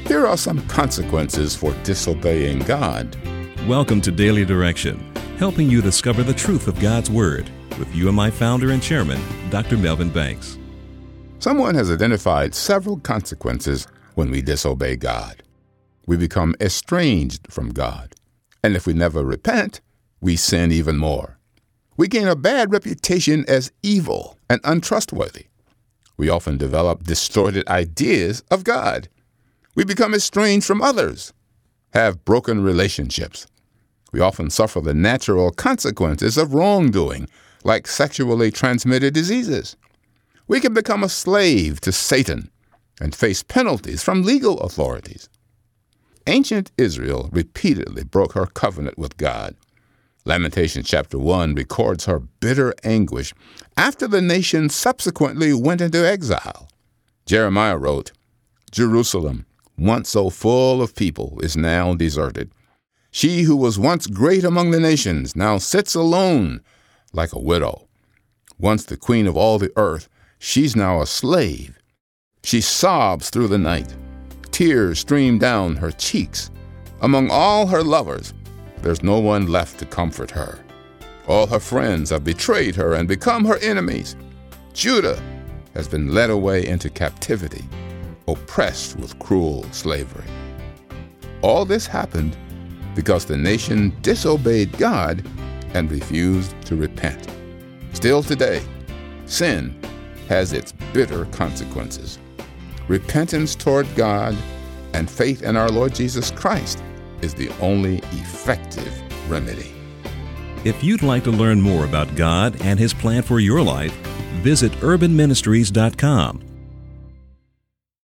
Here are some consequences for disobeying God. Welcome to Daily Direction, helping you discover the truth of God's Word with UMI founder and chairman, Dr. Melvin Banks. Someone has identified several consequences when we disobey God. We become estranged from God. And if we never repent, we sin even more. We gain a bad reputation as evil and untrustworthy. We often develop distorted ideas of God. We become estranged from others, have broken relationships. We often suffer the natural consequences of wrongdoing, like sexually transmitted diseases. We can become a slave to Satan and face penalties from legal authorities. Ancient Israel repeatedly broke her covenant with God. Lamentations chapter 1 records her bitter anguish after the nation subsequently went into exile. Jeremiah wrote, "Jerusalem, once so full of people, is now deserted. She who was once great among the nations now sits alone like a widow. Once the queen of all the earth, she's now a slave. She sobs through the night. Tears stream down her cheeks. Among all her lovers, there's no one left to comfort her. All her friends have betrayed her and become her enemies. Judah has been led away into captivity, oppressed with cruel slavery." All this happened because the nation disobeyed God and refused to repent. Still today, sin has its bitter consequences. Repentance toward God and faith in our Lord Jesus Christ is the only effective remedy. If you'd like to learn more about God and His plan for your life, visit urbanministries.com